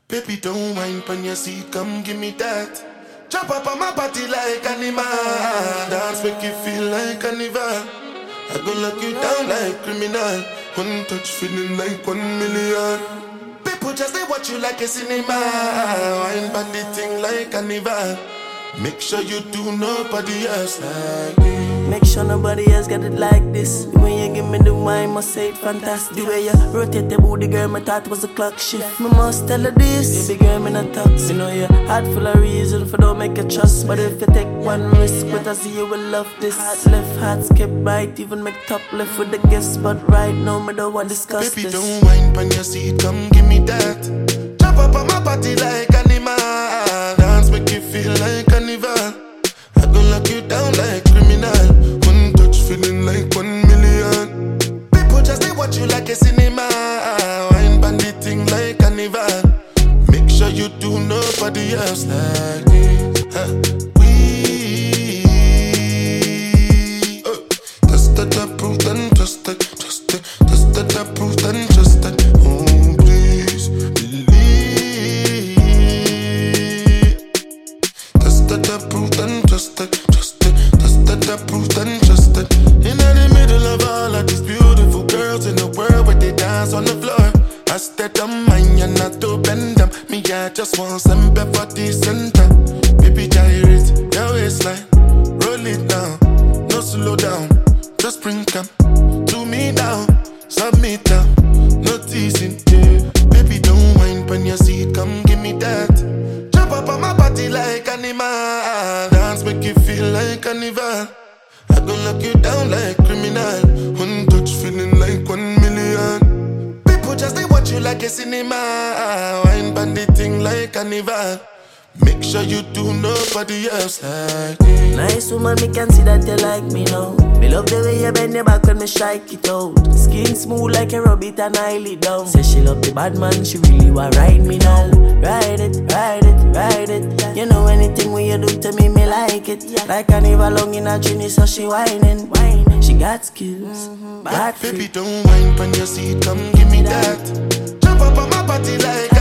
Baby, don't whine on your seat, come give me that. Jump up on my body like animal. Dance make you feel like carnival. I go lock you down like criminal. One touch feeling like 1,000,000. People just they watch you like a cinema. Wine body thing like carnival. Make sure you do nobody else like me. Make sure nobody else got it like this. The way you give me the wine, must say it fantastic. The way you rotate the booty, girl, my thought was a clock shift. Me must tell her this, baby girl, me not talk. You know your heart full of reason for don't make a trust. But if you take one risk, but I see you will love this. Heart left, heart skip right, even make top left with the guess. But right now, me don't want to discuss Baby, this. don't whine on your seat, come give me that. Jump up on my body like animal. Dance make you feel like carnival. I go lock you down like criminal. One touch feeling like 1,000,000. People just they watch you like a cinema. Wine bandit thing like carnival. Make sure you do nobody else like me. Tested, approved and trusted. Tested, approved and trusted. Oh please believe. Tested, approved and trusted. Tested, approved and trusted. In the middle of all of these beautiful girls in the world where they dance on the floor, I stayed on mine and not to bend them. Me, I just want some pepper for the center. Baby, gyrate your waistline, roll it down, no slow down. Just bring come to me down, submit down, no teasing, yeah. Baby, don't whine on your seat, come give me that. Jump up on my body like animal. Dance make you feel like carnival. I gon' lock you down like criminal. One touch feeling like 1,000,000. People just they watch you like a cinema. Wine bandit thing like carnival. Make sure you do nobody else like me. Nice woman, me can see that you like me now. Me love the way you bend your back when me strike it out. Skin smooth like a rabbit and I lay down. Say she love the bad man, she really want ride me now. Ride it, ride it, ride it. You know anything when you do to me, me like it. Like carnival long in a journey, so she whining. She got skills, bad Baby, don't whine on your seat, come give me that. Jump up on my body like